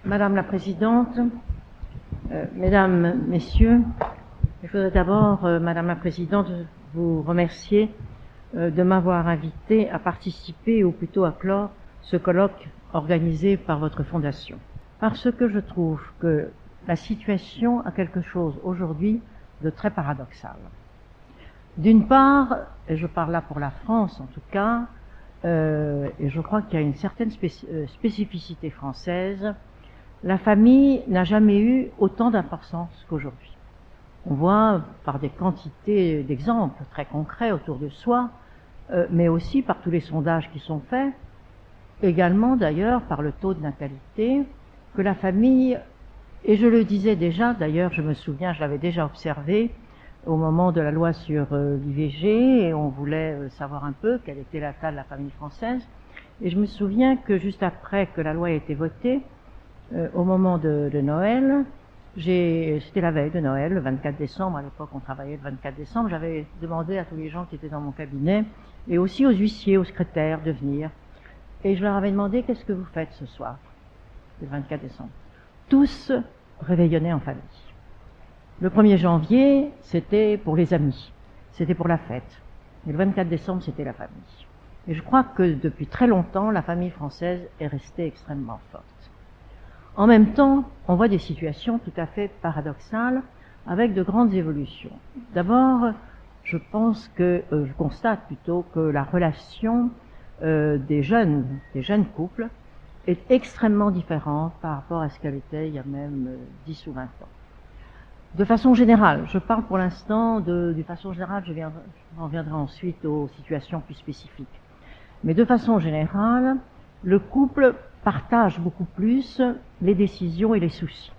Madame la Présidente, Mesdames, Messieurs, je voudrais d'abord, Madame la Présidente, vous remercier de m'avoir invité à participer, ou plutôt à clore, ce colloque organisé par votre fondation. Parce que je trouve que la situation a quelque chose aujourd'hui de très paradoxal. D'une part, et je parle là pour la France en tout cas, et je crois qu'il y a une certaine spécificité française, la famille n'a jamais eu autant d'importance qu'aujourd'hui. On voit par des quantités d'exemples très concrets autour de soi, mais aussi par tous les sondages qui sont faits, également d'ailleurs par le taux de natalité, que la famille, et je le disais déjà, d'ailleurs je me souviens, je l'avais déjà observé au moment de la loi sur l'IVG, et on voulait savoir un peu quel était l'état de la famille française, et je me souviens que juste après que la loi ait été votée, au moment de Noël, c'était la veille de Noël, le 24 décembre, à l'époque on travaillait le 24 décembre, j'avais demandé à tous les gens qui étaient dans mon cabinet, et aussi aux huissiers, aux secrétaires, de venir. Et je leur avais demandé, qu'est-ce que vous faites ce soir, le 24 décembre? Tous réveillonnaient en famille. Le 1er janvier, c'était pour les amis, c'était pour la fête. Et le 24 décembre, c'était la famille. Et je crois que depuis très longtemps, la famille française est restée extrêmement forte. En même temps, on voit des situations tout à fait paradoxales avec de grandes évolutions. D'abord, je constate plutôt que la relation des jeunes couples est extrêmement différente par rapport à ce qu'elle était il y a même 10 ou 20 ans. De façon générale, je parle pour l'instant de façon générale, je reviendrai ensuite aux situations plus spécifiques. Mais de façon générale, le couple partage beaucoup plus les décisions et les soucis.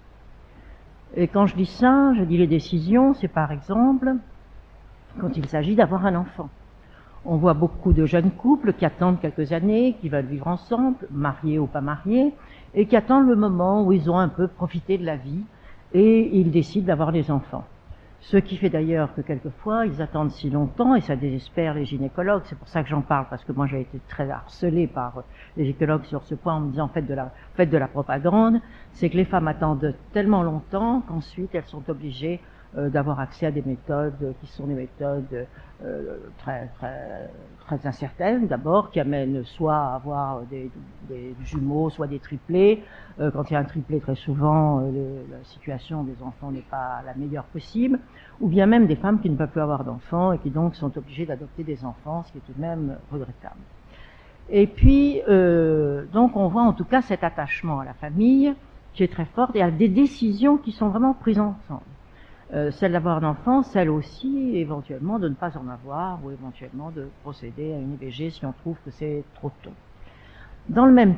Et quand je dis ça, je dis les décisions, c'est par exemple quand il s'agit d'avoir un enfant. On voit beaucoup de jeunes couples qui attendent quelques années, qui veulent vivre ensemble, mariés ou pas mariés, et qui attendent le moment où ils ont un peu profité de la vie et ils décident d'avoir des enfants. Ce qui fait d'ailleurs que quelquefois, ils attendent si longtemps et ça désespère les gynécologues. C'est pour ça que j'en parle, parce que moi j'ai été très harcelée par les gynécologues sur ce point en me disant faites de la propagande. C'est que les femmes attendent tellement longtemps qu'ensuite elles sont obligées d'avoir accès à des méthodes qui sont des méthodes très incertaines d'abord, qui amènent soit à avoir des jumeaux, soit des triplés. Quand il y a un triplé, très souvent, la situation des enfants n'est pas la meilleure possible, ou bien même des femmes qui ne peuvent plus avoir d'enfants et qui donc sont obligées d'adopter des enfants, ce qui est tout de même regrettable. Et puis, donc on voit en tout cas cet attachement à la famille qui est très fort et à des décisions qui sont vraiment prises ensemble. Celle d'avoir un enfant, celle aussi éventuellement de ne pas en avoir, ou éventuellement de procéder à une IVG si on trouve que c'est trop tôt. Dans le même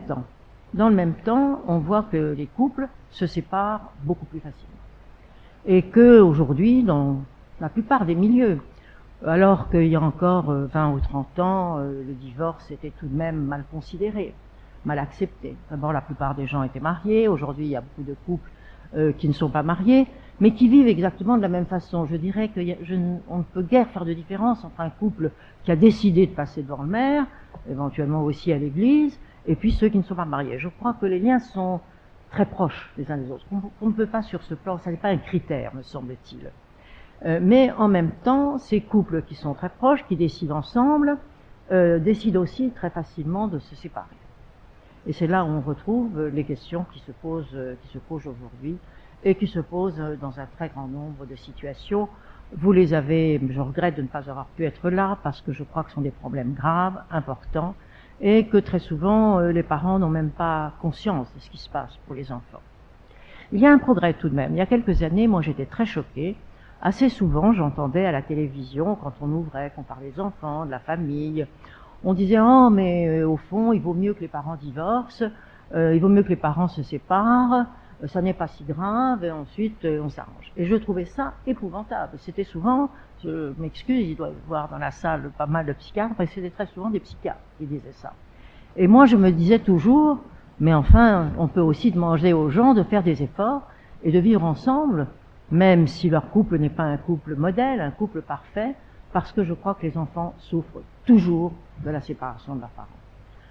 temps, on voit que les couples se séparent beaucoup plus facilement. Et que aujourd'hui, dans la plupart des milieux, alors qu'il y a encore 20 ou 30 ans, le divorce était tout de même mal considéré, mal accepté. D'abord, la plupart des gens étaient mariés. Aujourd'hui, il y a beaucoup de couples qui ne sont pas mariés, mais qui vivent exactement de la même façon. Je dirais qu'on ne peut guère faire de différence entre un couple qui a décidé de passer devant le maire, éventuellement aussi à l'église, et puis ceux qui ne sont pas mariés. Je crois que les liens sont très proches les uns des autres. On ne peut pas sur ce plan, ça n'est pas un critère, me semble-t-il. Mais en même temps, ces couples qui sont très proches, qui décident ensemble, décident aussi très facilement de se séparer. Et c'est là où on retrouve les questions qui se posent aujourd'hui et qui se posent dans un très grand nombre de situations. Vous les avez, je regrette de ne pas avoir pu être là parce que je crois que ce sont des problèmes graves, importants, et que très souvent les parents n'ont même pas conscience de ce qui se passe pour les enfants. Il y a un progrès tout de même. Il y a quelques années, moi j'étais très choquée. Assez souvent, j'entendais à la télévision, quand on ouvrait, qu'on parlait des enfants, de la famille, on disait « Oh, mais au fond, il vaut mieux que les parents divorcent, il vaut mieux que les parents se séparent, ça n'est pas si grave, et ensuite on s'arrange. » Et je trouvais ça épouvantable. C'était souvent, je m'excuse, il doit y avoir dans la salle pas mal de psychiatres, mais c'était très souvent des psychiatres qui disaient ça. Et moi, je me disais toujours, mais enfin, on peut aussi demander aux gens de faire des efforts et de vivre ensemble, même si leur couple n'est pas un couple modèle, un couple parfait, parce que je crois que les enfants souffrent toujours de la séparation de leurs parents.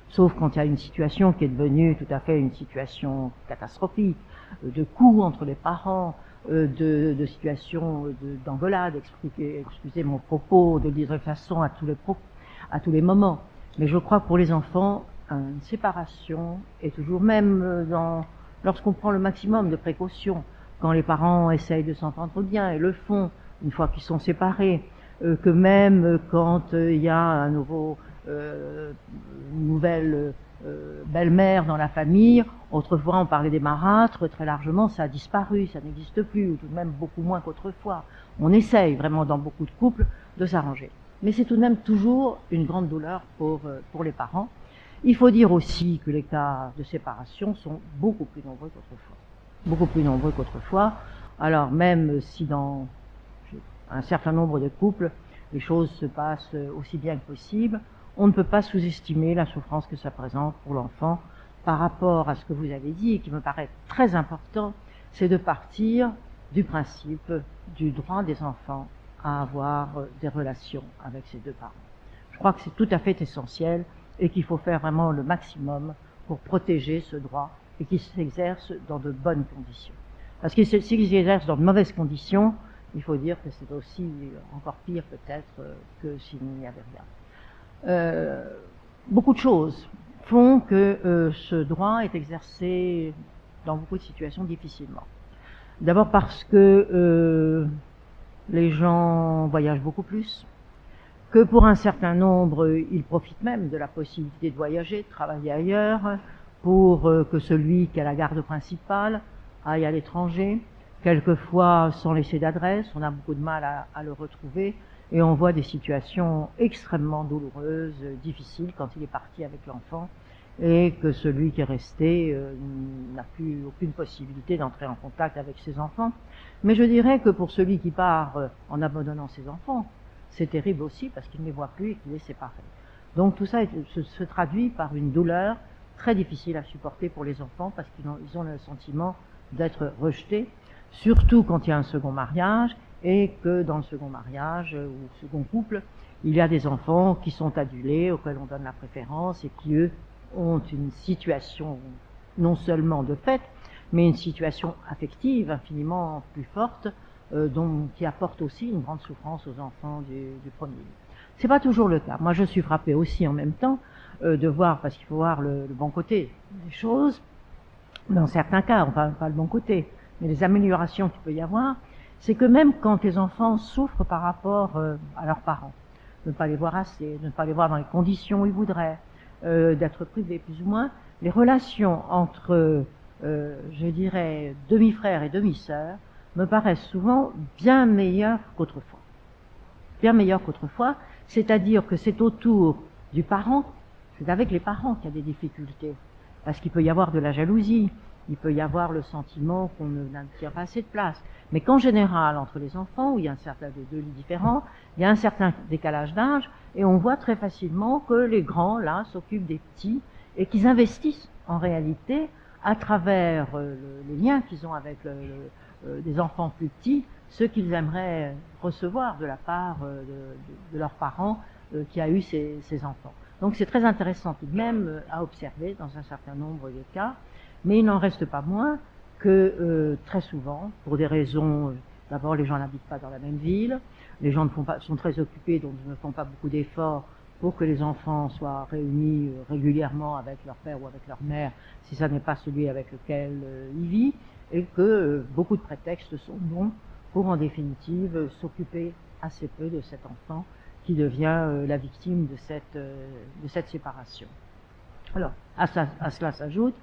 sauf quand il y a une situation qui est devenue tout à fait une situation catastrophique, de coups entre les parents, de situations d'engueulade, excusez mon propos, de dire de façon à tous les moments. Mais je crois que pour les enfants, une séparation est toujours, même lorsqu'on prend le maximum de précautions, quand les parents essayent de s'entendre bien et le font une fois qu'ils sont séparés, que même quand il y a une nouvelle belle-mère dans la famille, autrefois on parlait des marâtres, très largement ça a disparu, ça n'existe plus, ou tout de même beaucoup moins qu'autrefois. On essaye vraiment dans beaucoup de couples de s'arranger. Mais c'est tout de même toujours une grande douleur pour les parents. Il faut dire aussi que les cas de séparation sont beaucoup plus nombreux qu'autrefois. Beaucoup plus nombreux qu'autrefois. Alors même si dans un certain nombre de couples, les choses se passent aussi bien que possible, on ne peut pas sous-estimer la souffrance que ça présente pour l'enfant par rapport à ce que vous avez dit et qui me paraît très important, c'est de partir du principe du droit des enfants à avoir des relations avec ses deux parents. Je crois que c'est tout à fait essentiel et qu'il faut faire vraiment le maximum pour protéger ce droit et qu'il s'exerce dans de bonnes conditions. Parce que s'il s'exerce dans de mauvaises conditions, il faut dire que c'est aussi encore pire peut-être que s'il n'y avait rien. Beaucoup de choses font que ce droit est exercé dans beaucoup de situations difficilement. D'abord parce que les gens voyagent beaucoup plus, que pour un certain nombre, ils profitent même de la possibilité de voyager, de travailler ailleurs, pour que celui qui a la garde principale aille à l'étranger, quelquefois sans laisser d'adresse, on a beaucoup de mal à le retrouver, et on voit des situations extrêmement douloureuses, difficiles quand il est parti avec l'enfant, et que celui qui est resté n'a plus aucune possibilité d'entrer en contact avec ses enfants. Mais je dirais que pour celui qui part en abandonnant ses enfants, c'est terrible aussi parce qu'il ne les voit plus et qu'il est séparé. Donc tout ça se traduit par une douleur très difficile à supporter pour les enfants parce qu'ils ont le sentiment d'être rejetés, surtout quand il y a un second mariage et que dans le second mariage ou second couple, il y a des enfants qui sont adulés, auxquels on donne la préférence et qui, eux, ont une situation non seulement de fait, mais une situation affective infiniment plus forte, qui apporte aussi une grande souffrance aux enfants du premier lieu. C'est pas toujours le cas. Moi, je suis frappée aussi en même temps de voir, parce qu'il faut voir le bon côté des choses, dans certains cas, enfin pas le bon côté, mais les améliorations qu'il peut y avoir, c'est que même quand les enfants souffrent par rapport à leurs parents, de ne pas les voir assez, de ne pas les voir dans les conditions où ils voudraient, d'être privés plus ou moins, les relations entre, je dirais, demi-frères et demi-sœurs me paraissent souvent bien meilleures qu'autrefois. Bien meilleures qu'autrefois, c'est-à-dire que c'est autour du parent, c'est avec les parents qu'il y a des difficultés, parce qu'il peut y avoir de la jalousie, il peut y avoir le sentiment qu'on ne tient pas assez de place, mais qu'en général, entre les enfants, où il y a un certain de lits différents, il y a un certain décalage d'âge, et on voit très facilement que les grands, là, s'occupent des petits, et qu'ils investissent, en réalité, à travers les liens qu'ils ont avec des enfants plus petits, ce qu'ils aimeraient recevoir de la part de leurs parents qui a eu ces enfants. Donc c'est très intéressant tout de même à observer dans un certain nombre de cas, mais il n'en reste pas moins que très souvent, pour des raisons, d'abord les gens n'habitent pas dans la même ville, les gens sont très occupés, donc ne font pas beaucoup d'efforts pour que les enfants soient réunis régulièrement avec leur père ou avec leur mère, si ça n'est pas celui avec lequel ils vivent, et que beaucoup de prétextes sont bons pour en définitive s'occuper assez peu de cet enfant qui devient la victime de cette séparation. Alors, à cela s'ajoute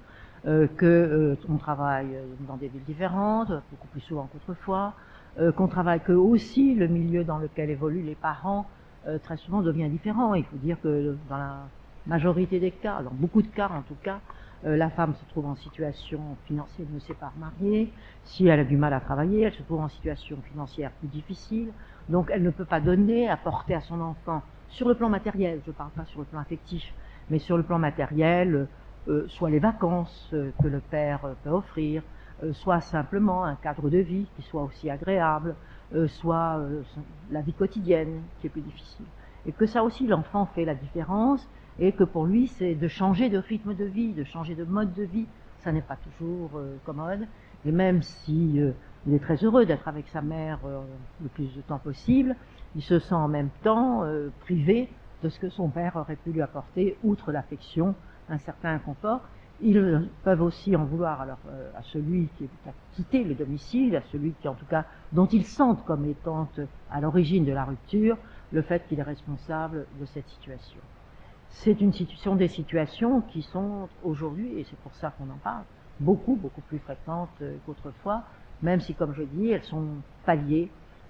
qu'on travaille dans des villes différentes, beaucoup plus souvent qu'autrefois, qu'on travaille que aussi le milieu dans lequel évoluent les parents très souvent devient différent. Il faut dire que dans la majorité des cas, dans beaucoup de cas en tout cas, la femme se trouve en situation financière, ne s'est pas remariée. Si elle a du mal à travailler, elle se trouve en situation financière plus difficile. Donc elle ne peut pas donner, apporter à son enfant, sur le plan matériel, je ne parle pas sur le plan affectif, mais sur le plan matériel, soit les vacances que le père peut offrir, soit simplement un cadre de vie qui soit aussi agréable, soit la vie quotidienne qui est plus difficile. Et que ça aussi, l'enfant fait la différence, et que pour lui, c'est de changer de rythme de vie, de changer de mode de vie. Ça n'est pas toujours commode, et même si il est très heureux d'être avec sa mère le plus de temps possible, il se sent en même temps privé de ce que son père aurait pu lui apporter, outre l'affection, un certain confort. Ils peuvent aussi en vouloir alors à celui qui a quitté le domicile, à celui qui en tout cas dont ils sentent comme étant à l'origine de la rupture, le fait qu'il est responsable de cette situation. Sont des situations qui sont aujourd'hui, et c'est pour ça qu'on en parle, beaucoup plus fréquentes qu'autrefois, même si, comme je dis, elles sont palliées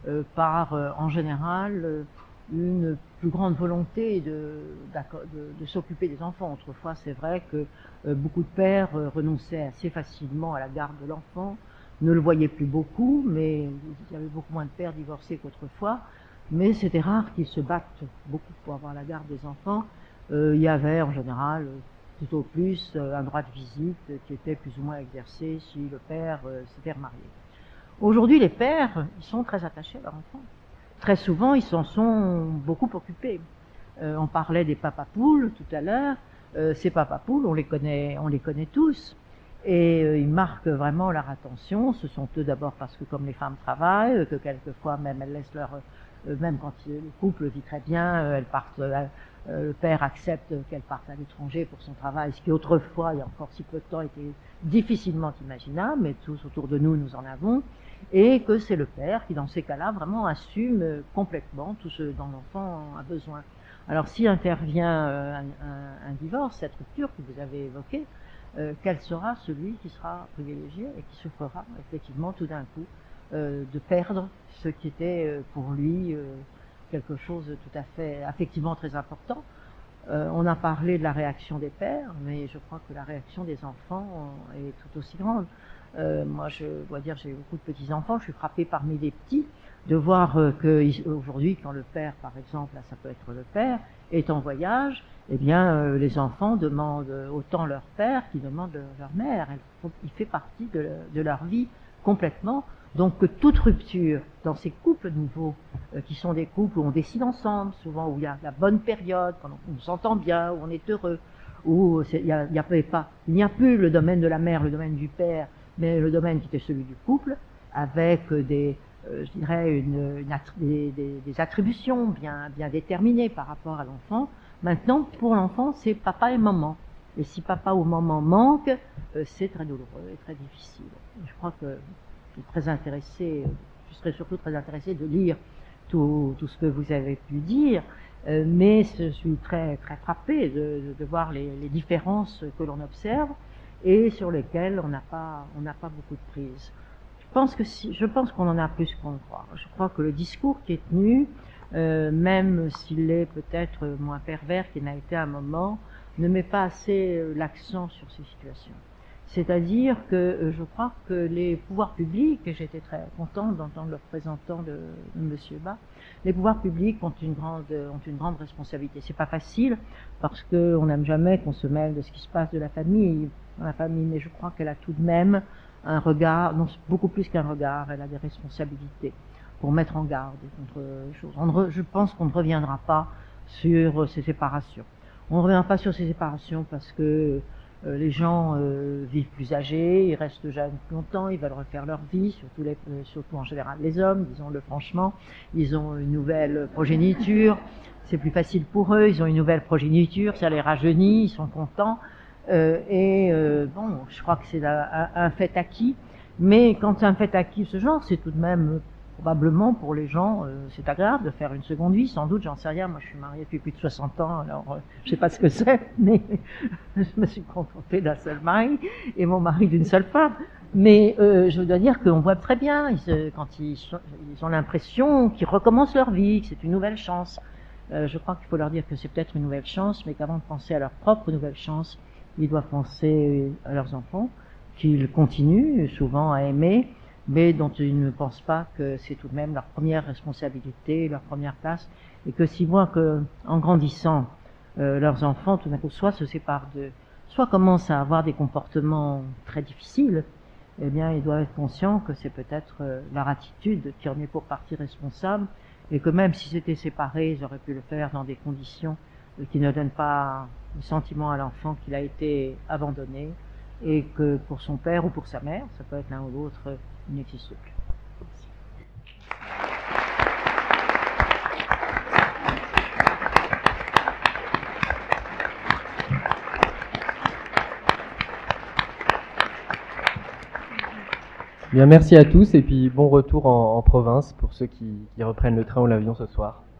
par, en général, une plus grande volonté de s'occuper des enfants. Autrefois, c'est vrai que beaucoup de pères renonçaient assez facilement à la garde de l'enfant, ne le voyaient plus beaucoup, mais il y avait beaucoup moins de pères divorcés qu'autrefois, mais c'était rare qu'ils se battent beaucoup pour avoir la garde des enfants. Il y avait en général tout au plus un droit de visite qui était plus ou moins exercé si le père s'était remarié. Aujourd'hui, les pères, ils sont très attachés à leurs enfants. Très souvent, ils s'en sont beaucoup occupés. On parlait des papapoules tout à l'heure. Ces papapoules, on les connaît tous. Et ils marquent vraiment leur attention. Ce sont eux d'abord parce que comme les femmes travaillent, que quelquefois même elles laissent même quand le couple vit très bien, elles partent, le père accepte qu'elles partent à l'étranger pour son travail, ce qui autrefois, il y a encore si peu de temps, était difficilement imaginable, mais tous autour de nous, nous en avons, et que c'est le père qui, dans ces cas-là, vraiment assume complètement tout ce dont l'enfant a besoin. Alors, s'il intervient un divorce, cette rupture que vous avez évoquée, quel sera celui qui sera privilégié et qui souffrira effectivement tout d'un coup de perdre ce qui était pour lui quelque chose de tout à fait affectivement très important. On a parlé de la réaction des pères, mais je crois que la réaction des enfants est tout aussi grande. Moi, je dois dire, j'ai beaucoup de petits-enfants, je suis frappée parmi les petits de voir qu'aujourd'hui, quand le père, par exemple, là ça peut être le père, est en voyage, eh bien, les enfants demandent autant leur père qu'ils demandent leur mère. Il fait partie de leur vie complètement. Donc que toute rupture dans ces couples nouveaux, qui sont des couples où on décide ensemble, souvent où il y a la bonne période, quand on s'entend bien, où on est heureux, où il n'y a plus le domaine de la mère, le domaine du père, mais le domaine qui était celui du couple, avec des attributions bien déterminées par rapport à l'enfant. Maintenant, pour l'enfant, c'est papa et maman. Et si papa ou maman manque, c'est très douloureux et très difficile. Je crois que je serais surtout très intéressée de lire tout ce que vous avez pu dire, mais je suis très frappée de voir les différences que l'on observe et sur lesquelles on n'a pas beaucoup de prise. Je pense qu'on en a plus qu'on ne croit. Je crois que le discours qui est tenu, même s'il est peut-être moins pervers qu'il n'a été à un moment, ne met pas assez l'accent sur ces situations. C'est-à-dire que je crois que les pouvoirs publics, et j'étais très contente d'entendre le représentant de M. Bas, les pouvoirs publics ont une grande responsabilité. C'est pas facile, parce qu'on n'aime jamais qu'on se mêle de ce qui se passe dans la famille, mais je crois qu'elle a tout de même un regard, non, beaucoup plus qu'un regard, elle a des responsabilités pour mettre en garde contre les choses. Je pense qu'on ne reviendra pas sur ces séparations. On ne revient pas sur ces séparations parce que les gens vivent plus âgés, ils restent jeunes plus longtemps, ils veulent refaire leur vie, surtout en général les hommes, disons-le franchement. Ils ont une nouvelle progéniture, c'est plus facile pour eux, ils ont une nouvelle progéniture, ça les rajeunit, ils sont contents. Bon, je crois que c'est un fait acquis, mais quand c'est un fait acquis de ce genre, c'est tout de même probablement pour les gens, c'est agréable de faire une seconde vie, sans doute, j'en sais rien. Moi, je suis mariée depuis plus de 60 ans, alors je sais pas ce que c'est, mais je me suis contentée d'un seul mari et mon mari d'une seule femme. Mais je dois dire qu'on voit très bien, quand ils ont l'impression qu'ils recommencent leur vie, que c'est une nouvelle chance. Je crois qu'il faut leur dire que c'est peut-être une nouvelle chance, mais qu'avant de penser à leur propre nouvelle chance, ils doivent penser à leurs enfants, qu'ils continuent souvent à aimer, mais dont ils ne pensent pas que c'est tout de même leur première responsabilité, leur première place, et que s'ils voient qu'en grandissant, leurs enfants tout d'un coup soit se séparent d'eux, soit commencent à avoir des comportements très difficiles, eh bien ils doivent être conscients que c'est peut-être leur attitude qui en est pour partie responsable, et que même s'ils étaient séparés, ils auraient pu le faire dans des conditions qui ne donne pas le sentiment à l'enfant qu'il a été abandonné et que pour son père ou pour sa mère, ça peut être l'un ou l'autre, il n'existe plus. Bien, merci à tous et puis bon retour en province pour ceux qui reprennent le train ou l'avion ce soir.